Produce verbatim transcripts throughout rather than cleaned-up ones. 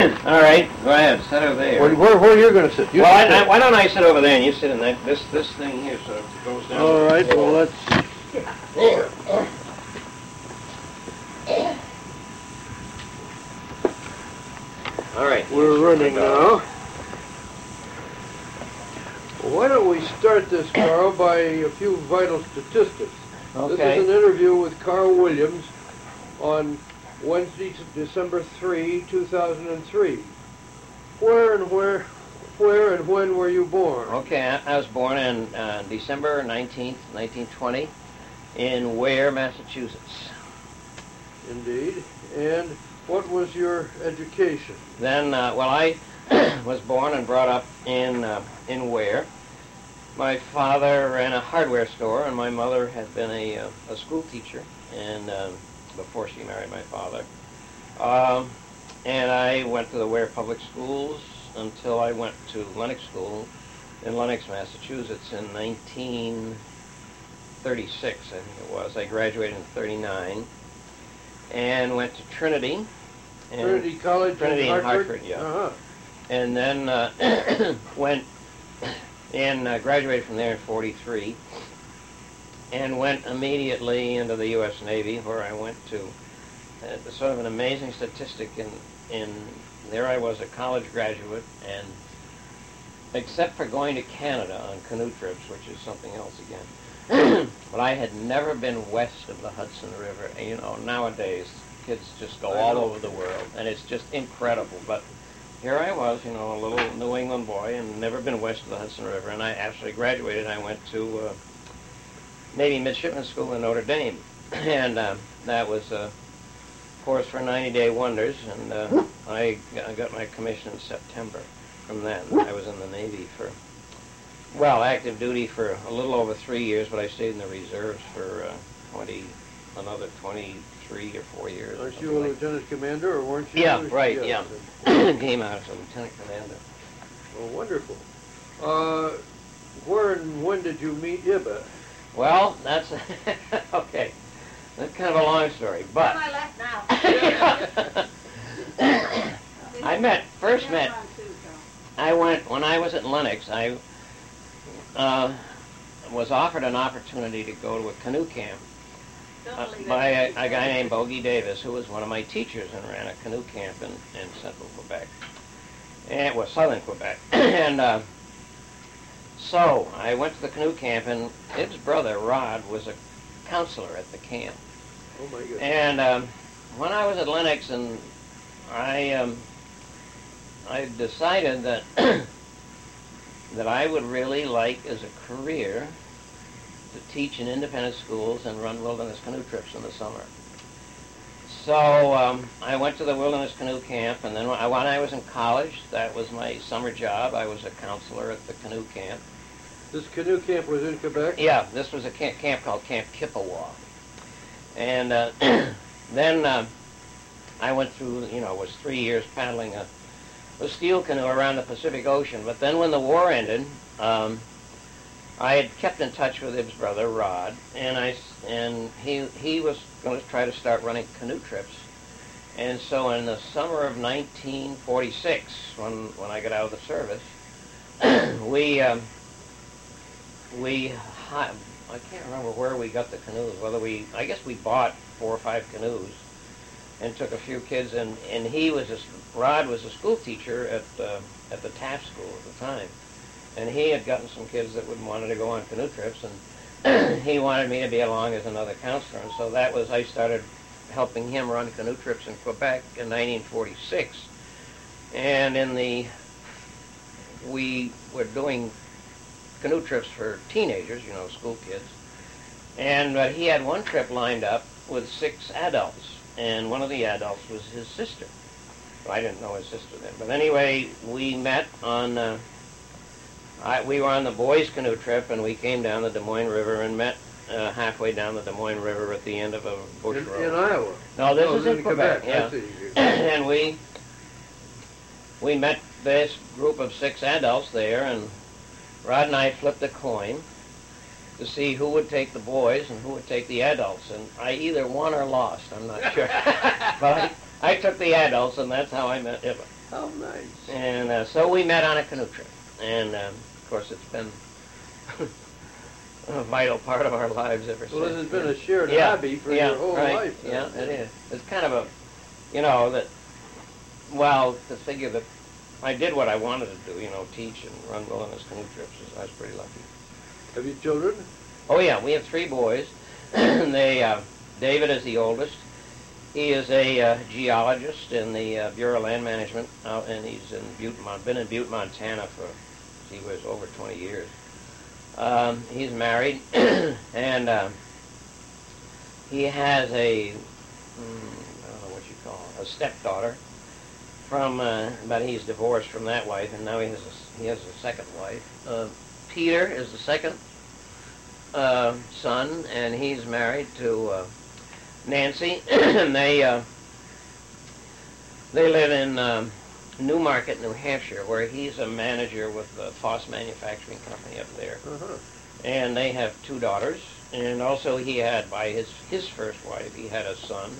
All right, go ahead. Sit over there. Where, where, where are you going to sit? You well, sit I, I, why don't I sit over there and you sit in that this this thing here, so it goes down. All right. Well, let's. There. All right. We're running now. Why don't we start this, Carl, by a few vital statistics? Okay. This is an interview with Carl Williams on Wednesday, December third, two thousand three. Where and where, where and when were you born? Okay, I, I was born in uh, December nineteenth, nineteen twenty, in Ware, Massachusetts. Indeed. And what was your education? Then, uh, well, I was born and brought up in uh, in Ware. My father ran a hardware store, and my mother had been a, uh, a school teacher, and um, before she married my father. Um, and I went to the Ware Public Schools until I went to Lenox School in Lenox, Massachusetts in nineteen thirty-six, I think it was. I graduated in thirty-nine, and went to Trinity. And Trinity College Trinity in in Hartford? Hartford, yeah. Uh-huh. And then uh, went and uh, graduated from there in forty-three, and went immediately into the U S Navy, where I went to uh, sort of an amazing statistic. In, in there I was a college graduate, and except for going to Canada on canoe trips, which is something else again, but I had never been west of the Hudson River. And, you know, nowadays kids just go all over the world, and it's just incredible. But here I was, you know, a little New England boy, and never been west of the Hudson River. And I actually graduated. I went to uh, Navy Midshipman School in Notre Dame, and uh, that was a course for ninety-day wonders. And uh, I, I got my commission in September from then. I was in the Navy for, well, active duty for a little over three years, but I stayed in the reserves for uh, twenty, another twenty-three or four years. Aren't you a like lieutenant commander, or weren't you? Yeah, right, yeah. Came out as a lieutenant commander. Oh, wonderful. Uh, where and when did you meet Ibba? Well, that's, okay. That's kind of a long story, but I left now. I met, first met, I went, when I was at Lenox, I uh, was offered an opportunity to go to a canoe camp uh, by a, a guy named Bogey Davis, who was one of my teachers and ran a canoe camp in, in central Quebec. And it was southern Quebec. and uh, so I went to the canoe camp, and his brother, Rod, was a counselor at the camp. Oh, my goodness. And um, when I was at Lenox, and I, um, I decided that that I would really like, as a career, to teach in independent schools and run wilderness canoe trips in the summer. So um, I went to the wilderness canoe camp, and then when I, when I was in college, that was my summer job. I was a counselor at the canoe camp. This canoe camp was in Quebec? Yeah, this was a camp, camp called Camp Kippawa. And uh, then uh, I went through, you know, it was three years paddling a, a steel canoe around the Pacific Ocean. But then when the war ended, um, I had kept in touch with his brother, Rod, and I and he he was going to try to start running canoe trips. And so in the summer of nineteen forty-six, when when I got out of the service, we um, we I can't remember where we got the canoes. Whether we I guess we bought four or five canoes and took a few kids. And and he was a, Rod was a school teacher at uh, at the Taft School at the time. And he had gotten some kids that would wanted to go on canoe trips, and he wanted me to be along as another counselor. And so that was, I started helping him run canoe trips in Quebec in nineteen forty-six. And in the, we were doing canoe trips for teenagers, you know, school kids. And uh, he had one trip lined up with six adults, and one of the adults was his sister. Well, I didn't know his sister then. But anyway, we met on... Uh, I, we were on the boys' canoe trip, and we came down the Des Moines River and met uh, halfway down the Des Moines River at the end of a bush in, road. In Iowa? No, this no, is in, in Quebec, Quebec. yeah. And we we met this group of six adults there, and Rod and I flipped a coin to see who would take the boys and who would take the adults. And I either won or lost, I'm not sure. But I, I took the adults, and that's how I met Ibba. How nice. And uh, so we met on a canoe trip. And, um, of course, it's been a vital part of our lives ever since. Well, this has been a shared yeah. hobby for yeah, your whole right. life. Yeah, it is. It's kind of a, you know, that, well, to figure that I did what I wanted to do, you know, teach and run wilderness canoe trips. I was pretty lucky. Have you children? Oh, yeah, we have three boys. they, uh, David is the oldest. He is a uh, geologist in the uh, Bureau of Land Management, out, and he's in Butte, Mon- been in Butte, Montana for, he was over twenty years. Um, he's married, and uh, he has a, mm, I don't know what you call it, a stepdaughter from, uh, but he's divorced from that wife, and now he has a, he has a second wife. Uh, Peter is the second uh, son, and he's married to uh, Nancy, and they uh, they live in um, Newmarket, New Hampshire, where he's a manager with the Foss Manufacturing Company up there. Uh-huh. And they have two daughters, and also he had, by his, his first wife, he had a son.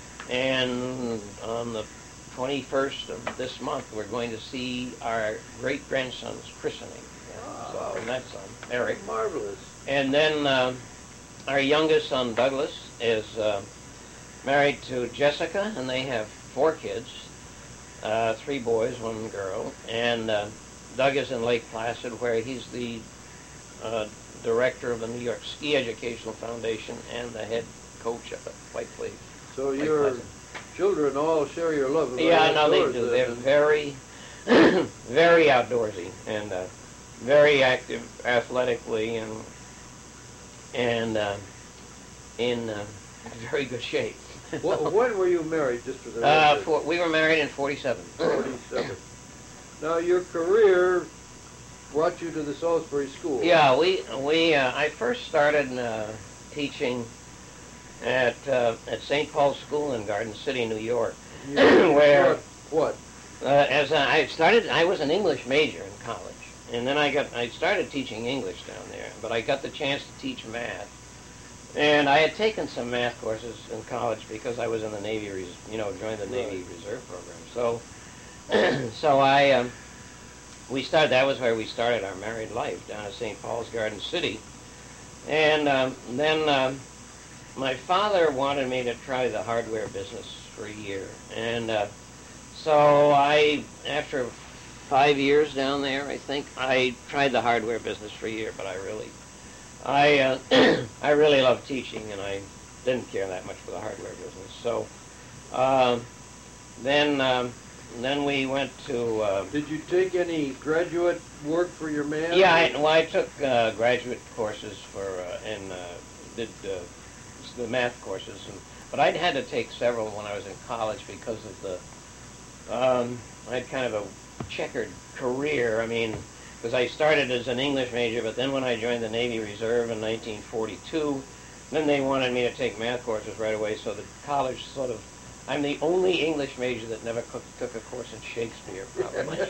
And on the twenty-first of this month, we're going to see our great-grandson's christening. Yeah, so, and that son, Eric. Marvelous. And then uh, our youngest son, Douglas, is uh, married to Jessica, and they have four kids. Uh, three boys, one girl, and uh, Doug is in Lake Placid, where he's the uh, director of the New York Ski Educational Foundation and the head coach up at White Cliff. So Lake your Placid. children all share your love of Yeah, no, they outdoors, do. then, They're and- very, very outdoorsy and uh, very active athletically, and and uh, in uh, very good shape. Wh- when were you married, just for the Uh, record? for, we were married in forty-seven. forty-seven. Now, your career brought you to the Salisbury School. Yeah, we we uh, I first started uh, teaching at uh, at Saint Paul's School in Garden City, New York, You where taught what? uh, as I started, I was an English major in college, and then I got I started teaching English down there, but I got the chance to teach math. And I had taken some math courses in college because I was in the Navy, Res- you know, joined the Navy Reserve program. So, so I, um, we started. That was where we started our married life, down at Saint Paul's Garden City. And um, then um, my father wanted me to try the hardware business for a year, and uh, so I, after five years down there, I think I tried the hardware business for a year, but I really. I uh, I really love teaching, and I didn't care that much for the hardware business. So uh, then um, then we went to uh, Did you take any graduate work for your math? yeah. I, well, I took uh, graduate courses for uh, and uh, did uh, the math courses, and, but I'd had to take several when I was in college because of the um, I had kind of a checkered career. I mean. Because I started as an English major, but then when I joined the Navy Reserve in nineteen forty-two, then they wanted me to take math courses right away, so the college sort of, I'm the only English major that never cook, took a course in Shakespeare, probably.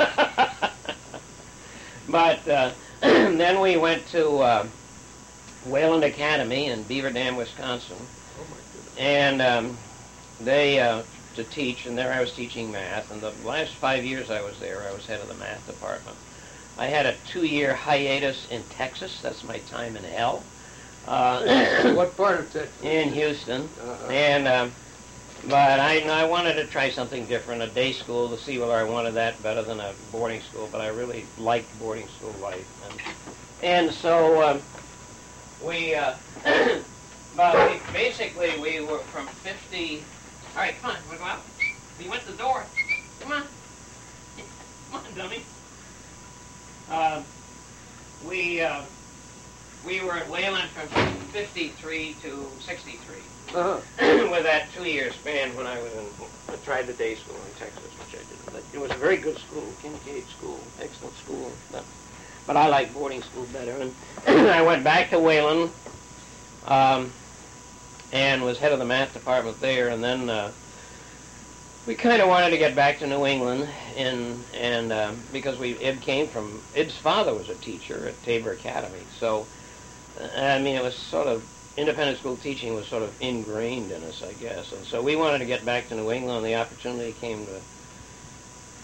But uh, then we went to uh, Wayland Academy in Beaver Dam, Wisconsin, Oh, my goodness. and um, they, uh, to teach, and there I was teaching math, and the last five years I was there, I was head of the math department. I had a two-year hiatus in Texas. That's my time in hell. Uh, What part of Texas? in Houston. Uh-huh. And, um, but I, I wanted to try something different, a day school, to see whether I wanted that better than a boarding school, but I really liked boarding school life. And, and so um, we, uh, but we, basically we were from fifty, all right, come on, we'll go out. We went to the door. Come on. Come on, dummy. Uh, we uh, we were at Wayland from fifty-three to sixty-three Uh-huh. with that two-year span when I was in, I tried the day school in Texas, which I did. But it was a very good school, Kincaid School, excellent school. But, but I like boarding school better. And I went back to Wayland um, and was head of the math department there, and then uh, we kind of wanted to get back to New England, and and um, because we Ed came from Ed's father was a teacher at Tabor Academy, so uh, I mean it was sort of independent school teaching was sort of ingrained in us, I guess, and so we wanted to get back to New England. The opportunity came to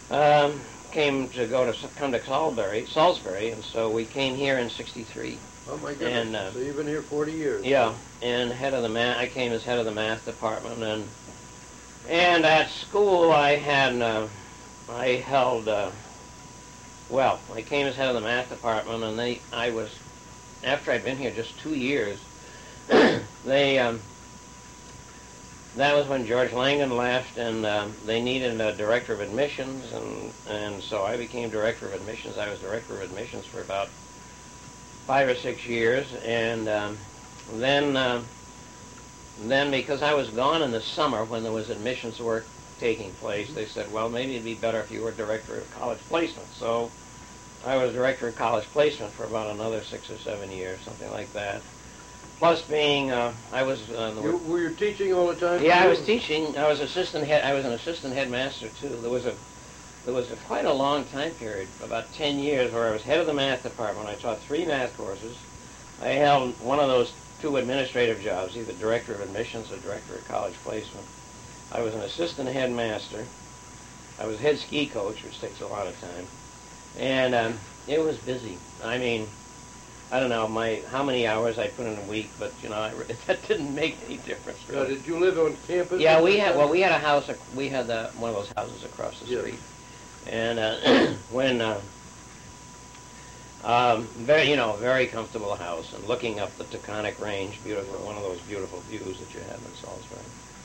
um, came to go to come to Salisbury, Salisbury, and so we came here in sixty-three. Oh my goodness! And, uh, so you've been here forty years. Yeah, and head of the math. I came as head of the math department, and and at school I had uh, I held uh, well. I came as head of the math department, and they I was after I'd been here just two years. they um, that was when George Langan left, and um, they needed a director of admissions, and and so I became director of admissions. I was director of admissions for about five or six years, and um, then uh, then because I was gone in the summer when there was admissions work taking place, they said, well, maybe it'd be better if you were director of college placement. So I was director of college placement for about another six or seven years, something like that. Plus being, uh, I was... Uh, the You, were you teaching all the time? yeah, I too? was teaching. I was assistant head. I was an assistant headmaster too. There was a there was a, quite a long time period, about ten years, where I was head of the math department. I taught three math courses. I held one of those two administrative jobs, either director of admissions or director of college placement. I was an assistant headmaster. I was head ski coach, which takes a lot of time, and um, it was busy. I mean, I don't know my how many hours I put in a week, but you know I, that didn't make any difference. Now, Really. did you live on campus? Yeah, at we the had time? well, we had a house. ac- We had the, one of those houses across the Yeah. street, and uh, when uh, um, very, you know, very comfortable house, and looking up the Taconic Range, beautiful, one of those beautiful views that you have in Salisbury.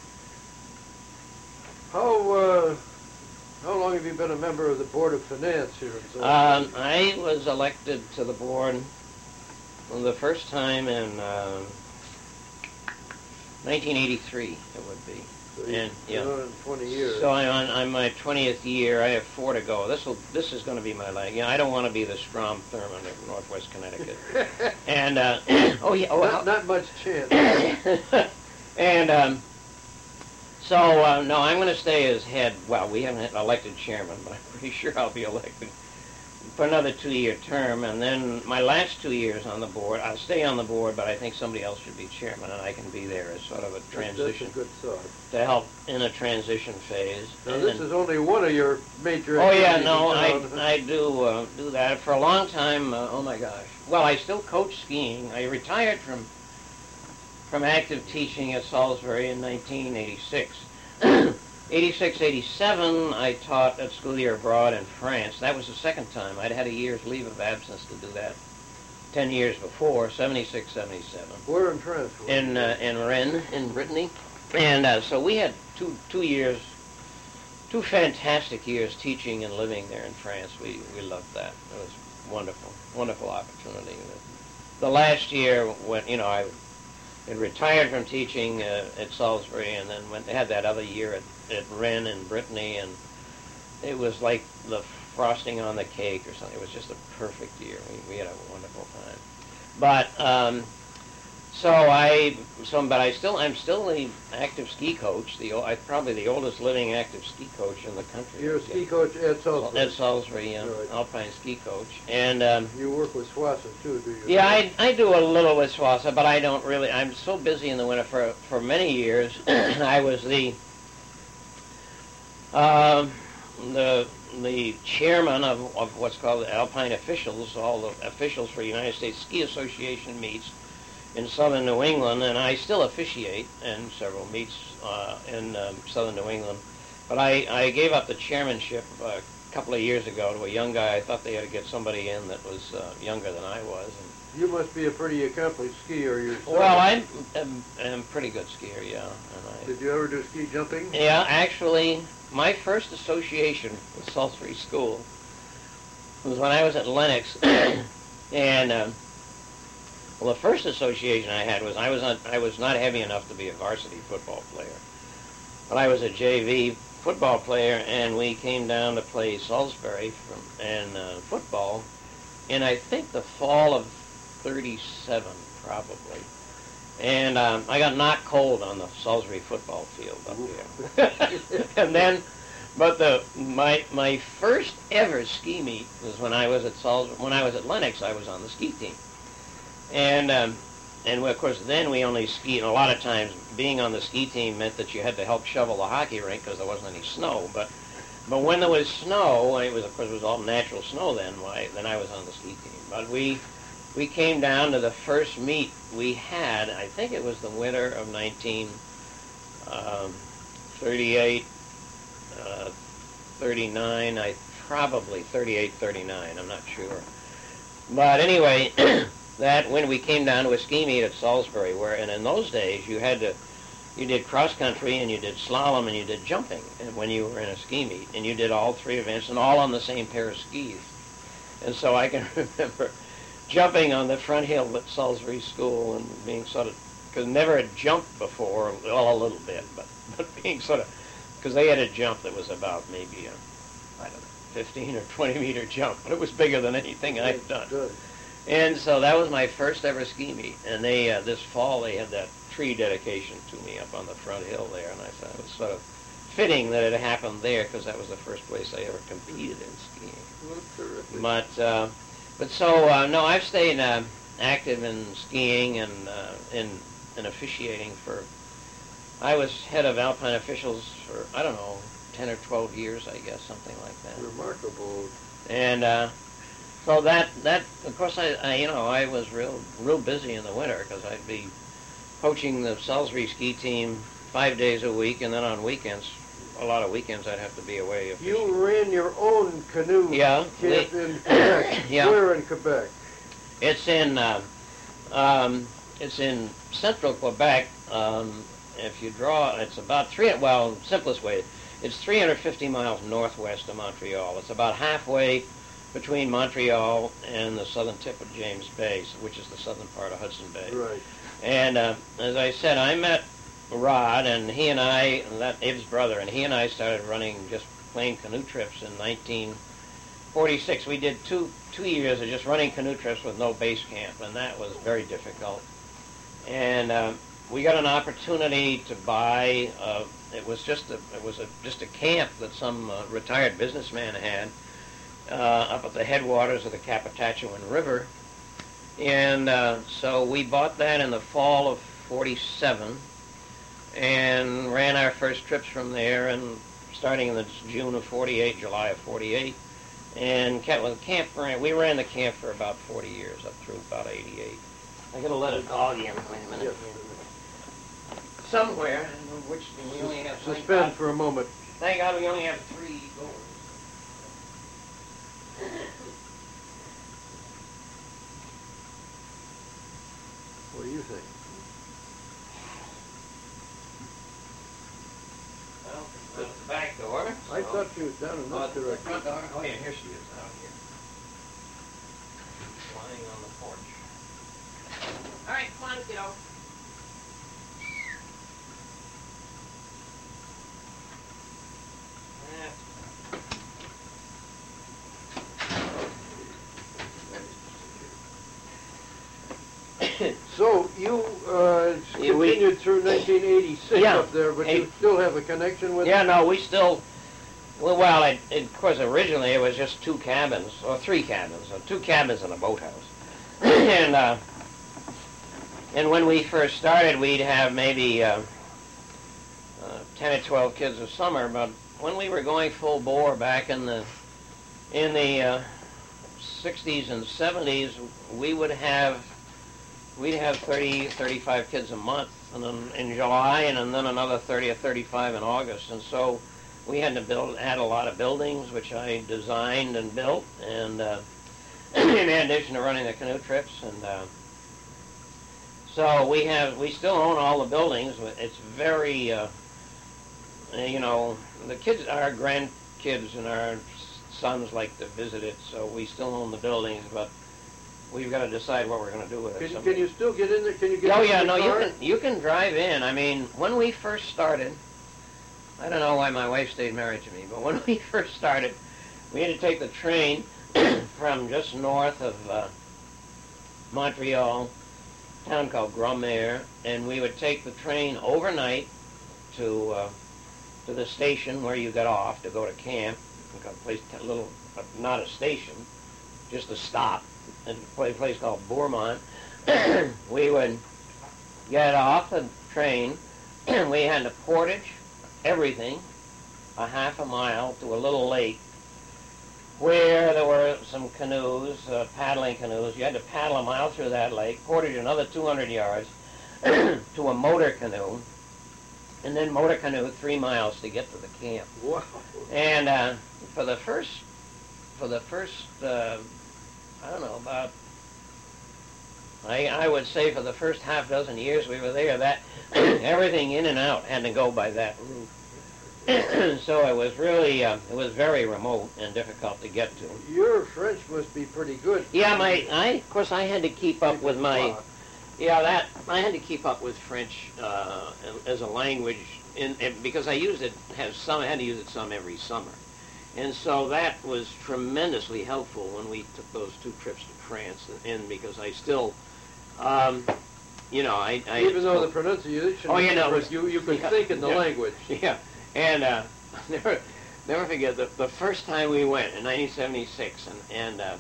How uh, how long have you been a member of the Board of Finance here in Salisbury? Um, I was elected to the board the first time in uh, nineteen eighty-three. It would be. So you- and, you're yeah. on in twenty years. So I'm on, I'm my twentieth year. I have four to go. This will this is going to be my last. You know, I don't want to be the Strom Thurmond of Northwest Connecticut. and uh, oh yeah, oh, not, not much chance. and um, so uh, no, I'm going to stay as head. Well, we haven't had an elected chairman, but I'm pretty sure I'll be elected for another two-year term. And then my last two years on the board, I'll stay on the board, but I think somebody else should be chairman, and I can be there as sort of a transition That's a good thought. to help in a transition phase. Now, And- this is only one of your major Oh yeah, activities no, in I town. I do uh, do that for a long time. Uh, oh my gosh. Well, I still coach skiing. I retired from from active teaching at Salisbury in nineteen eighty-six. eighty-six, eighty-seven, I taught at school year abroad in France. That was the second time. I'd had a year's leave of absence to do that ten years before, seventy-six, seventy-seven. Where in France? were In you? uh, in Rennes, in Brittany, and uh, so we had two two years, two fantastic years teaching and living there in France. We we loved that. It was wonderful, wonderful opportunity. The last year, when you know I had retired from teaching uh, at Salisbury, and then went had that other year at at Rennes in Brittany, and it was like the frosting on the cake or something. It was just a perfect year. We we had a wonderful time. But um, so I, so but I still, I'm still the active ski coach. The o- I'm probably the oldest living active ski coach in the country. You're a ski coach at Salisbury. At Salisbury, yeah, Right. alpine ski coach, and um, You work with Swassa too, do you? yeah, I I do a little with Swassa, but I don't really. I'm so busy in the winter. For for many years, I was the um, the the chairman of, of what's called the Alpine Officials, all the officials for United States Ski Association meets in southern New England, and I still officiate in several meets uh, in um, southern New England. But I, I gave up the chairmanship uh, a couple of years ago to a young guy. I thought they had to get somebody in that was uh, younger than I was. And, You must be a pretty accomplished skier yourself. well, I'm, I'm, I'm a pretty good skier, yeah. And I, Did you ever do ski jumping? yeah, actually, my first association with Salisbury School was when I was at Lenox, and um, well, the first association I had was I was not I was not heavy enough to be a varsity football player, but I was a J V football player, and we came down to play Salisbury from and uh, football in I think the fall of thirty-seven probably. And um, I got knocked cold on the Salisbury football field up here. And then, but the my my first ever ski meet was when I was at Salisbury. When I was at Lenox, I was on the ski team. And um, and of course, then we only skied. And a lot of times, being on the ski team meant that you had to help shovel the hockey rink because there wasn't any snow. But But when there was snow, it was of course it was all natural snow then. Why then I was on the ski team. But we we came down to the first meet we had. I think it was the winter of nineteen thirty-eight, uh, thirty-nine. I probably thirty-eight, thirty-nine. I'm not sure. But anyway, that when we came down to a ski meet at Salisbury, where and in those days you had to. You did cross country and you did slalom and you did jumping and when you were in a ski meet and you did all three events and all on the same pair of skis. And so I can remember jumping on the front hill at Salisbury School and being sort of, because never had jumped before, well a little bit, but, but being sort of, because they had a jump that was about maybe a, I don't know, fifteen or twenty meter jump, but it was bigger than anything I've done. Good. And so that was my first ever ski meet. And they, uh, this fall they had that tree dedication to me up on the front hill there, and I thought it was sort of fitting that it happened there because that was the first place I ever competed in skiing. Well, terrific. But uh, but so uh, no, I've stayed uh, active in skiing and uh, in in officiating for. I was head of Alpine officials for I don't know ten or twelve years, I guess, something like that. Remarkable. And uh, so that that of course I, I you know I was real real busy in the winter because I'd be coaching the Salisbury ski team five days a week, and then on weekends, a lot of weekends, I'd have to be away. You ran your own canoe yeah, camp we, in Quebec. Yeah. Where in Quebec? It's in uh, um, it's in central Quebec. Um, if you draw, it's about three. Well, simplest way, it's three hundred fifty miles northwest of Montreal. It's about halfway between Montreal and the southern tip of James Bay, which is the southern part of Hudson Bay. Right. And uh, as I said, I met Rod, and he and I, and that Ib's brother, and he and I started running just plain canoe trips in nineteen forty-six. We did two two years of just running canoe trips with no base camp, and that was very difficult. And uh, we got an opportunity to buy. Uh, it was just a it was a just a camp that some uh, retired businessman had uh, up at the headwaters of the Capitatuan River. And uh, so we bought that in the fall of forty-seven and ran our first trips from there, and starting in the June of forty-eight, July of forty-eight, and kept, well, the camp ran, we ran the camp for about forty years, up through about eighty-eight. I gotta let a dog in. Wait a minute. Yeah. Somewhere, I don't know which, we only have, thank Suspend God, for a moment. thank God we only have three doors. What do you think? Well, there's the back door. I so- thought she was down in Oh, this the direction. front door? Oh, yeah, here she is, out here. Lying on the porch. All right, come on, kiddo. So you uh, Yeah, we- continued through nineteen eighty-six Yeah. up there, but you Eight- still have a connection with Yeah, it? no, we still, well, well it, it, of course, originally it was just two cabins, or three cabins, or two cabins and a boathouse. and, uh, and when we first started, we'd have maybe uh, uh, ten or twelve kids a summer, but when we were going full bore back in the, in the uh, sixties and seventies, we would have We'd have thirty, thirty-five kids a month, and then in July, and then another thirty or thirty-five in August. And so we had to build, had a lot of buildings, which I designed and built, and uh, in addition to running the canoe trips. And uh, so we have, we still own all the buildings. It's very, uh, you know, the kids, our grandkids and our sons like to visit it, so we still own the buildings, but we've got to decide what we're going to do with it. Can, you- someday. can you still get in there? Can you get Oh in yeah, the no, you car? can you can drive in. I mean, when we first started, I don't know why my wife stayed married to me, but when we first started, we had to take the train from just north of uh, Montreal, a town called Grand-Mère, and we would take the train overnight to uh, to the station where you got off to go to camp. A place, a little, uh, not a station, just a stop. At a place called Bourmont. We would get off the train. We had the portage, everything, a half a mile to a little lake where there were some canoes, uh, paddling canoes. You had to paddle a mile through that lake, portage another two hundred yards to a motor canoe, and then motor canoe three miles to get to the camp. Wow. And uh, for the first, for the first, uh, I don't know, about, I, I would say for the first half dozen years we were there, that everything in and out had to go by that route. So it was really, uh, it was very remote and difficult to get to. Your French must be pretty good. Yeah, my, I, of course I had to keep up with my, yeah, that, I had to keep up with French uh, as a language, in, in, because I used it, have some, I had to use it some every summer. And so that was tremendously helpful when we took those two trips to France, and, and because I still, um, you know, I... I Even though the pronunciation... Oh, you know, you, you could yeah, think in the yeah, language. Yeah, and uh, never, never forget the, the first time we went in nineteen seventy-six, and, and uh,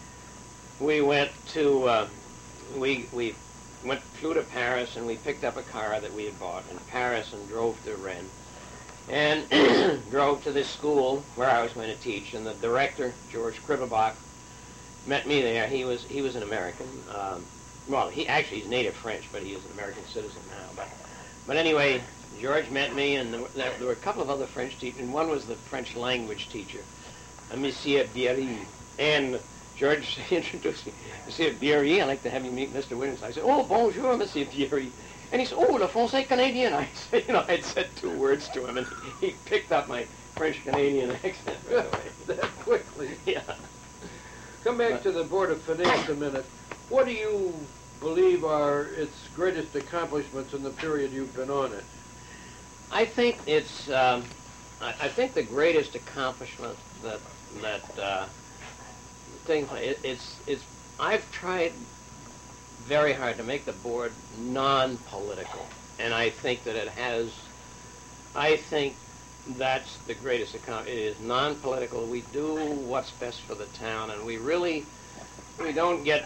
we went to, uh, we, we went, flew to Paris, and we picked up a car that we had bought in Paris and drove to Rennes, and drove to this school where I was going to teach, and the director, George Krivabach, met me there. He was he was an American. Um, well, he actually he's native French, but he is an American citizen now. But but anyway, George met me, and there, there were a couple of other French teachers, and one was the French language teacher, uh, Monsieur Bierry, and George introduced me. Monsieur Bierry, I'd like to have you meet Mister Williams. I said, oh, bonjour, Monsieur Bierry. And he said, oh, le français canadien. I said, you know, I'd said two words to him, and he picked up my French-Canadian accent right away. That quickly. Yeah. Come back to the Board of Finance a minute. What do you believe are its greatest accomplishments in the period you've been on it? I think it's, um, I, I think the greatest accomplishment that, that, uh, thing, it, it's, it's, I've tried very hard to make the board non-political, and I think that it has, I think that's the greatest accomplishment. It is non-political. We do what's best for the town, and we really, we don't get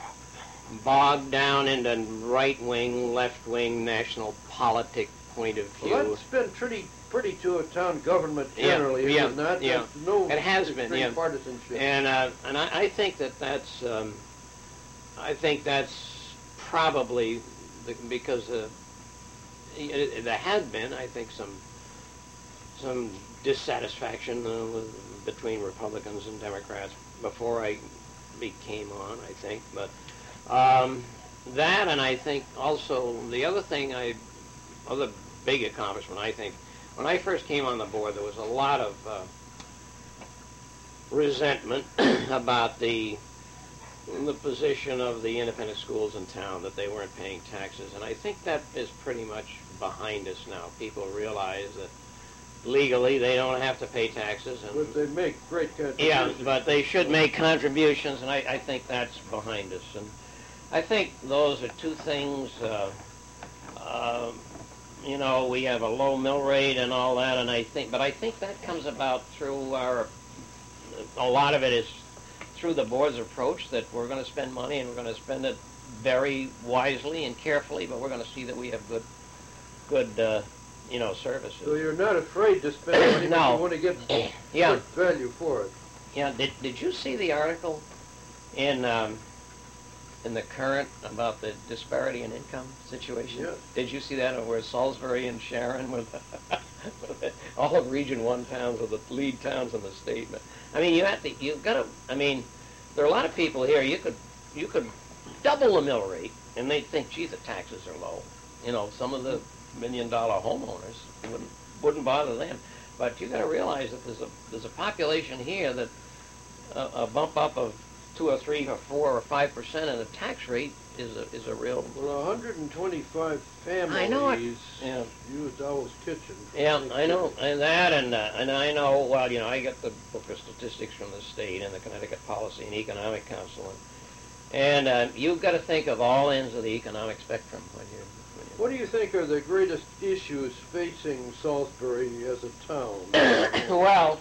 bogged down into right-wing, left-wing, national politic point of view. Well, that's been pretty, pretty to a town government generally, yeah, isn't it? yeah, There's no it has been, yeah. partisanship. And uh, and I, I think that that's, um, I think that's probably the, because uh, it, it, there had been, I think, some some dissatisfaction uh, with, between Republicans and Democrats before I became on, I think. But um, that, and I think also the other thing, I, other big accomplishment, I think, when I first came on the board, there was a lot of uh, resentment about the the position of the independent schools in town, that they weren't paying taxes, and I think that is pretty much behind us now. People realize that legally they don't have to pay taxes, and But they make great contributions. yeah, but they should make contributions, and I, I think that's behind us. And I think those are two things. Uh, uh, you know, we have a low mill rate and all that, and I think, but I think that comes about through our. A lot of it is through the board's approach that we're going to spend money, and we're going to spend it very wisely and carefully, but we're going to see that we have good, good, uh, you know, services. So you're not afraid to spend money, No. but you want to get Yeah. good value for it. Yeah, did, did you see the article in um, in the Current about the disparity in income situation? Yes. Did you see that, where Salisbury and Sharon were the, all of Region One towns are the lead towns in the state? But I mean, you have to, you've got to. I mean, there are a lot of people here. You could you could double the mill rate, and they'd think, gee, the taxes are low. You know, some of the million dollar homeowners wouldn't wouldn't bother them. But you got to realize that there's a there's a population here that a, a bump up of two or three or four or five percent in the tax rate is a is a real. Well, one hundred twenty-five families I know it. Yeah. used Owl's Kitchen. for Yeah, I know, Thanksgiving. and that, and uh, and I know. Well, you know, I get the book of statistics from the state and the Connecticut Policy and Economic Council, and, and uh, you've got to think of all ends of the economic spectrum when you. When you What do you think are the greatest issues facing Salisbury as a town? Well,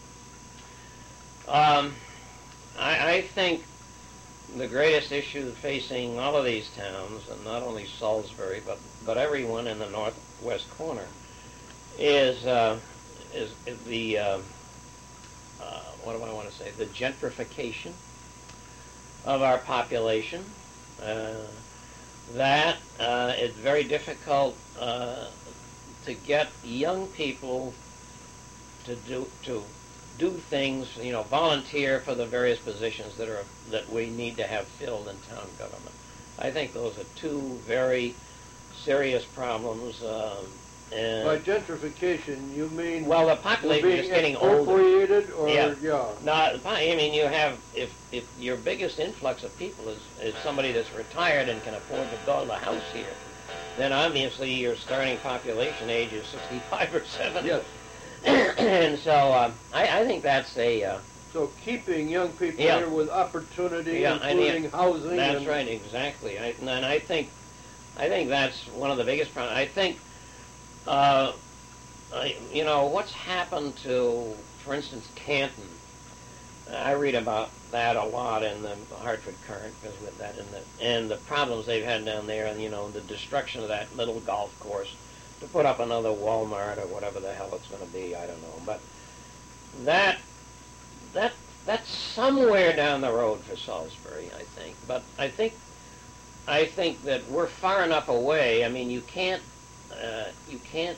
um, I, I think the greatest issue facing all of these towns, and not only Salisbury, but, but everyone in the northwest corner, is uh, is, is the uh, uh, what do I want to say? The gentrification of our population. Uh, that uh, it's very difficult uh, to get young people to do to do things, you know, volunteer for the various positions that are that we need to have filled in town government. I think those are two very serious problems. Um, and By gentrification, you mean well, the population being is getting older. expropriated, or Yeah. yeah. Not, I mean, you have if if your biggest influx of people is is somebody that's retired and can afford to build a house here, then obviously your starting population age is sixty-five or seventy. Yes. And so um, I, I think that's a uh, So keeping young people Yeah. here with opportunity, Yeah, I mean, including housing. that's and, right, exactly. I, and I think I think that's one of the biggest problems. I think uh, I, you know what's happened to, for instance, Canton. I read about that a lot in the Hartford Current because with that and the and the problems they've had down there, and you know the destruction of that little golf course to put up another Walmart or whatever the hell it's going to be. I don't know, but that that that's somewhere down the road for Salisbury, I think. But I think I think that we're far enough away. I mean, you can't uh, you can't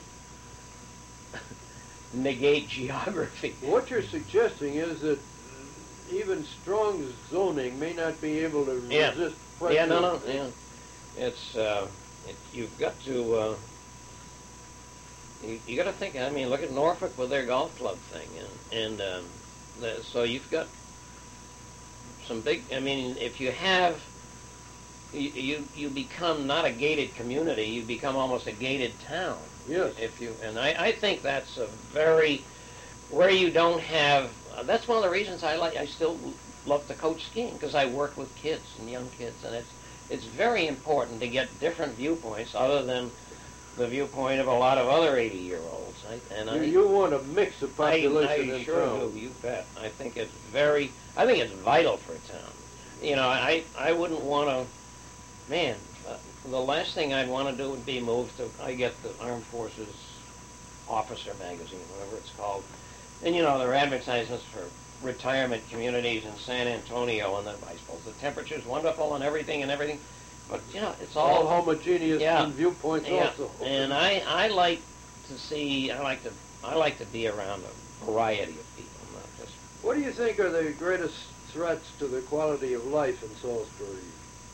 negate geography. What you're suggesting is that even strong zoning may not be able to Yeah. resist pressure. Yeah, no, no, yeah. It's uh, it, you've got to uh, you, you got to think. I mean, look at Norfolk with their golf club thing, and and um, the, so you've got some big. I mean, if you have you, you you become not a gated community, you become almost a gated town. Yes. If you and I, I think that's a very where you don't have. Uh, that's one of the reasons I like. I still love to coach skiing because I work with kids and young kids, and it's it's very important to get different viewpoints other than the viewpoint of a lot of other eighty-year-olds. I, and You, I, you want a mix of I, population I in sure town. do. You bet. I think it's very. I think it's vital for a town. You know, I I wouldn't want to. Man, uh, the last thing I'd want to do would be move to. I get the Armed Forces Officer magazine, whatever it's called, and you know there are advertisements for retirement communities in San Antonio, and the, I suppose the temperature's wonderful and everything and everything, but you know it's All all. homogeneous Yeah. in viewpoints Yeah, also. and I, I like to see, I like to, I like to be around a variety of people, not just. What do you think are the greatest threats to the quality of life in Salisbury?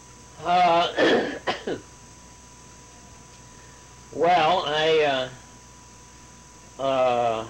Uh, well, I, uh, uh,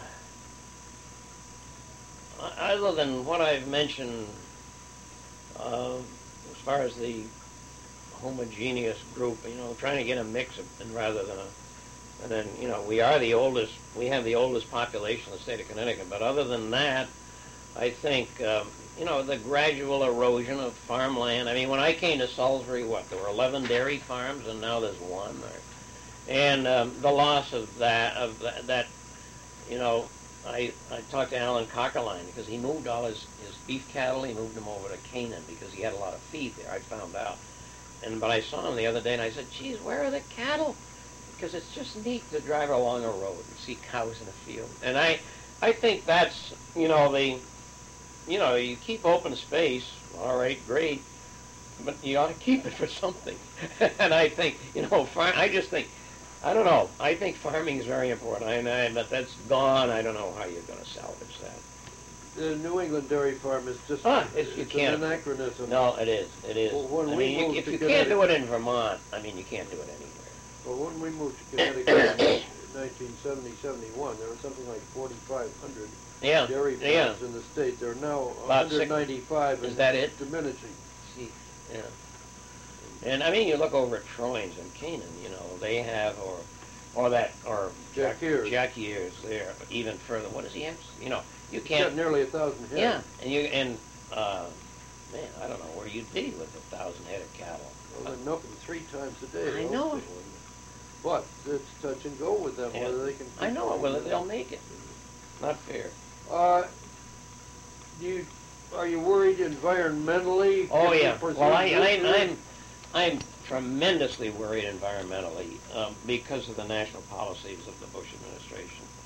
other than what I've mentioned, uh, as far as the homogeneous group, you know, trying to get a mix of, and rather than a. And then, you know, we are the oldest, we have the oldest population in the state of Connecticut. But other than that, I think, um, you know, the gradual erosion of farmland. I mean, when I came to Salisbury, what, there were eleven dairy farms, and now there's one. Or, and um, the loss of that, of that, that, you know, I, I talked to Alan Cockerline because he moved all his, his beef cattle, he moved them over to Canaan because he had a lot of feed there, I found out. And but I saw him the other day, and I said, geez, where are the cattle? Because it's just neat to drive along a road and see cows in a field. And I, I think that's, you know, the, you know, you keep open space, all right, great, but you ought to keep it for something. And I think, you know, farm, I just think, I don't know, I think farming is very important. I, I, but that's gone. I don't know how you're going to salvage that. The New England dairy farm is just Ah, it's, you it's can't. an anachronism. No, it is. It is. Well, when I we mean, you, moved if to you can't do Connecticut- it in Vermont, I mean, you can't do it anywhere. Well, when we moved to Connecticut in nineteen seventy, seventy-one, there were something like forty-five hundred Yeah. dairy Yeah. farms in the state. There are now About six- one hundred ninety-five. Is and that it? diminishing. See, yeah. And I mean, you look over at Troynes and Canaan. You know, they have or, or that or Jack Hears. Jack Years there, even further. What does he have? You know, you It's got can't. nearly a thousand head. Yeah, and you and uh, man, I don't know where you'd be with a thousand head of cattle. Well, they're milking three times a day. I those know. people. But it's touch and go with them Yeah. whether they can. I know it. Whether they'll make it. Not fair. Uh, do you are you worried environmentally? Oh If you yeah. pursue Well, I, I, this I'm, I'm tremendously worried environmentally um, because of the national policies of the Bush administration.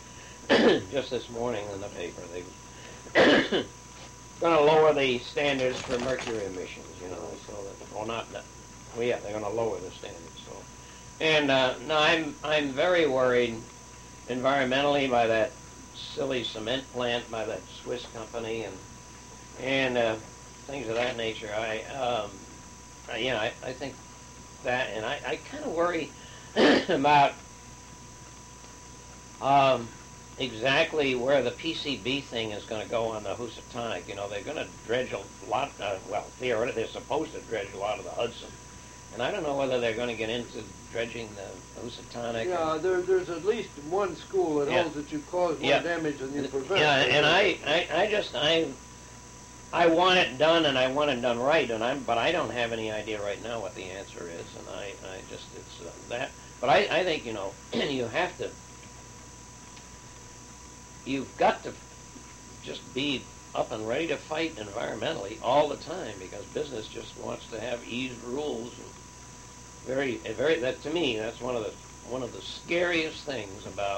just this morning in the paper, they going to lower the standards for mercury emissions, you know, so that, well, not, not well, yeah, they're going to lower the standards, so. And, uh, no, I'm, I'm very worried environmentally by that silly cement plant by that Swiss company and, and, uh, things of that nature. I, um, I, you know, I, I think that, and I, I kind of worry about, um, exactly where the P C B thing is going to go on the Housatonic. You know, they're going to dredge a lot, uh, well, theoretically, they're supposed to dredge a lot of the Hudson. And I don't know whether they're going to get into dredging the Housatonic. Yeah, there, there's at least one school that Yeah. holds that you cause more Yeah. damage than you prevent. Yeah, and I, I, I just, I, I want it done, and I want it done right, and I'm, but I don't have any idea right now what the answer is, and I, I just, it's uh, that. But I, I think, you know, you have to, you've got to just be up and ready to fight environmentally all the time, because business just wants to have eased rules. And very, very. That to me, that's one of the one of the scariest things about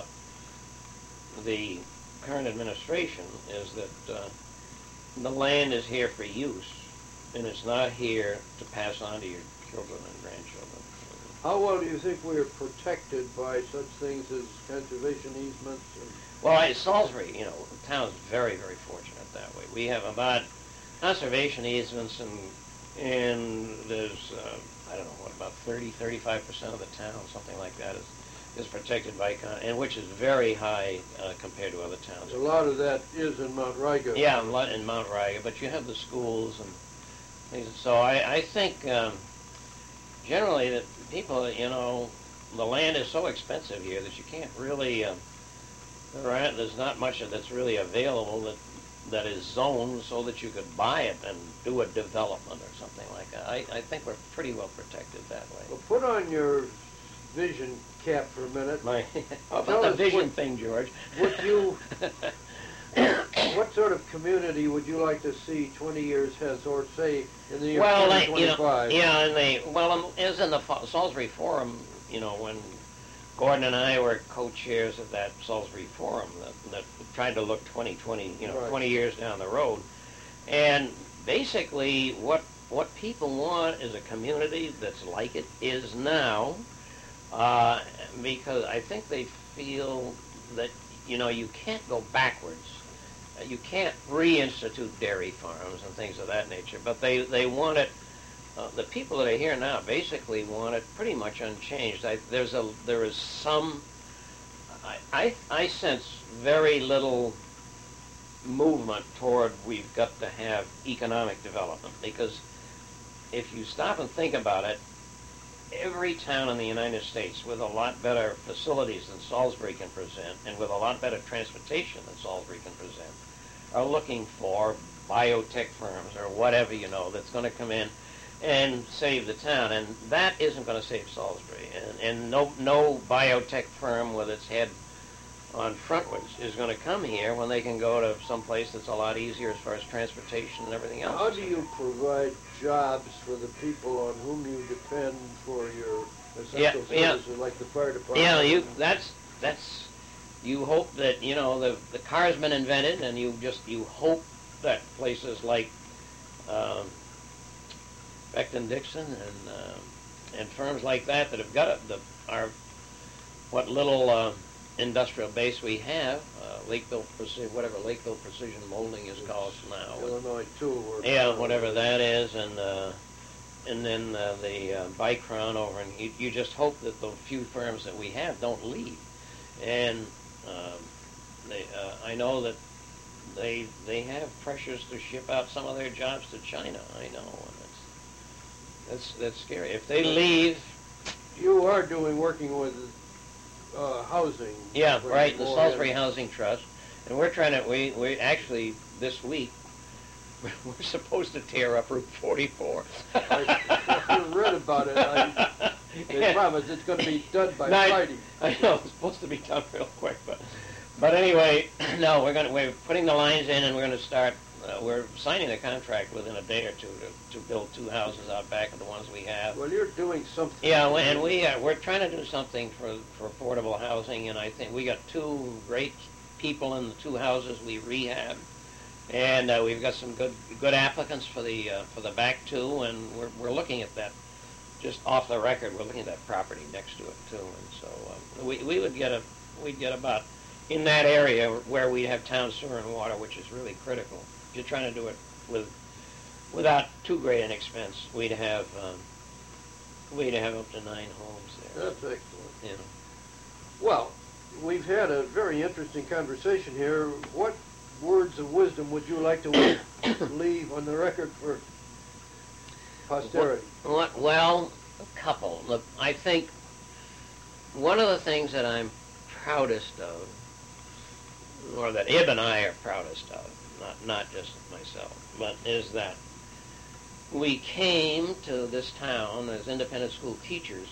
the current administration is that uh, the land is here for use, and it's not here to pass on to your children and grandchildren. How well do you think we are protected by such things as conservation easements? And Well, I, Salisbury, you know, the town's very, very fortunate that way. We have about conservation easements, and and there's, uh, I don't know, what, about thirty, thirty-five percent of the town, something like that, is, is protected by, con and which is very high uh, compared to other towns. a lot of that is in Mount Riga. Yeah, in, Lo- in Mount Riga, but you have the schools and things. So I, I think um, generally that people, you know, the land is so expensive here that you can't really, uh, there are, there's not much that's really available that that is zoned so that you could buy it and do a development or something like that. I, I think we're pretty well protected that way. Well, put on your vision cap for a minute. My, how Tell about the us vision what- thing, George? Would you, what sort of community would you like to see twenty years hence, or say in the year Well, twenty they, you know, twenty-five? yeah, and they, well, um, as in the Fo- Salisbury Forum, you know, when Gordon and I were co-chairs of that Salisbury Forum that, that tried to look twenty, twenty, you know, Right. twenty years down the road, and basically what what people want is a community that's like it is now, uh, because I think they feel that, you know, you can't go backwards. Uh, You can't reinstitute dairy farms and things of that nature, but they, they want it, uh, the people that are here now basically want it pretty much unchanged. I, there's a, there is some, I, I, I sense very little movement toward we've got to have economic development, because if you stop and think about it, every town in the United States with a lot better facilities than Salisbury can present, and with a lot better transportation than Salisbury can present, are looking for biotech firms or whatever, you know, that's going to come in and save the town. And that isn't going to save Salisbury. And, and no, no biotech firm with its head on frontwards is going to come here when they can go to some place that's a lot easier as far as transportation and everything else. How do you provide jobs for the people on whom you depend for your essential Yeah, yeah. services, like the fire department? Yeah, you, that's, that's, you hope that, you know, the, the car's been invented, and you just, you hope that places like um, Becton Dixon and, uh, and firms like that that have got a, the, our, what little uh, industrial base we have, uh, Lakeville Precision, whatever Lakeville Precision Molding is called now. Illinois Tool Works. Yeah, whatever that is, and uh, and then uh, the uh, Bike Crown over, and you, you just hope that the few firms that we have don't leave. And um, they, uh, I know that they they have pressures to ship out some of their jobs to China. I know, and it's that's that's scary. If they leave, You are doing, working with uh, housing. yeah, for right, the more Salisbury in- Housing Trust, and we're trying to we we actually this week. We're supposed to tear up Route forty-four. I read about it. I, they promise it's going to be done by No, I- Friday. I know it's supposed to be done real quick, but but anyway, no, we're gonna we're putting the lines in, and we're gonna start. Uh, we're signing the contract within a day or two to, to build two houses out back of the ones we have. Well, you're doing something. Yeah, we- and we uh, we're trying to do something for for affordable housing, and I think we got two great people in the two houses we rehabbed, and uh, we've got some good good applicants for the uh, for the back two, and we're we're looking at that. Just off the record, we're looking at that property next to it too, and so um, we we would get a we'd get about in that area where we have town sewer and water, which is really critical. If you're trying to do it with without too great an expense, we'd have um, we'd have up to nine homes there. That's excellent. You know. Well, we've had a very interesting conversation here. What words of wisdom would you like to leave on the record for posterity? What, what, well, a couple. Look, I think one of the things that I'm proudest of, or that Ib and I are proudest of, not not just myself, but is that we came to this town as independent school teachers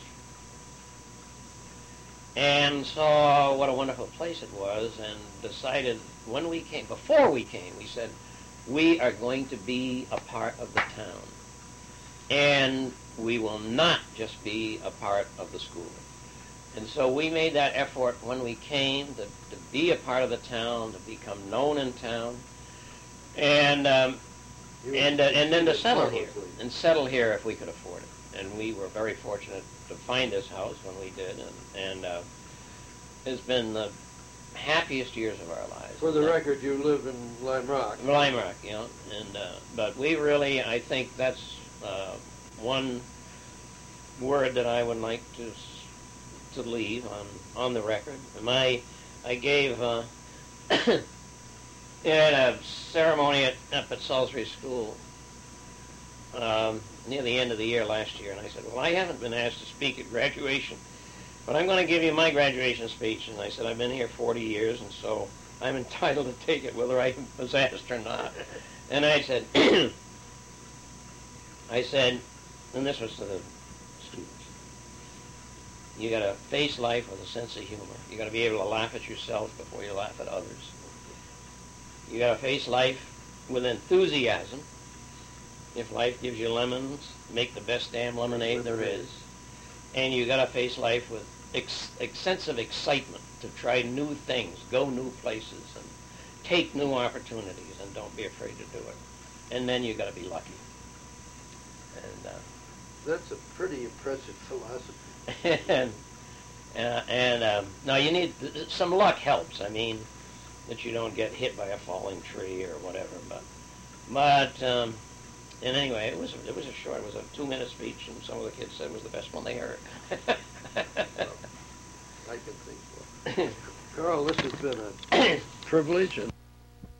and saw what a wonderful place it was, and decided when we came, before we came, we said, we are going to be a part of the town. And we will not just be a part of the school. And so we made that effort when we came to, to be a part of the town, to become known in town, and um, and uh, and then to settle here, and settle here if we could afford it. And we were very fortunate to find this house when we did, and, and uh, it's been the happiest years of our lives. For the record, you live in Lime Rock. Lime Rock, you know, and uh, but we really, I think that's uh, one word that I would like to to leave on on the record. My, I gave uh, in a ceremony at, up at Salisbury School um, near the end of the year last year, and I said, well, I haven't been asked to speak at graduation, but I'm going to give you my graduation speech. And I said, I've been here forty years, and so I'm entitled to take it whether I was asked or not. And I said, I said, and this was to the students, you got to face life with a sense of humor. You got to be able to laugh at yourself before you laugh at others. You got to face life with enthusiasm. If life gives you lemons, make the best damn lemonade there is. And you got to face life with ex- extensive excitement to try new things, go new places, and take new opportunities, and don't be afraid to do it. And then you got to be lucky. And uh, that's a pretty impressive philosophy. and uh, and um, now you need some luck helps. I mean, that you don't get hit by a falling tree or whatever. But but um, and anyway, it was it was a short. It was a two minute speech, and some of the kids said it was the best one they heard. Well, I can think so. Carl, this has been a privilege. And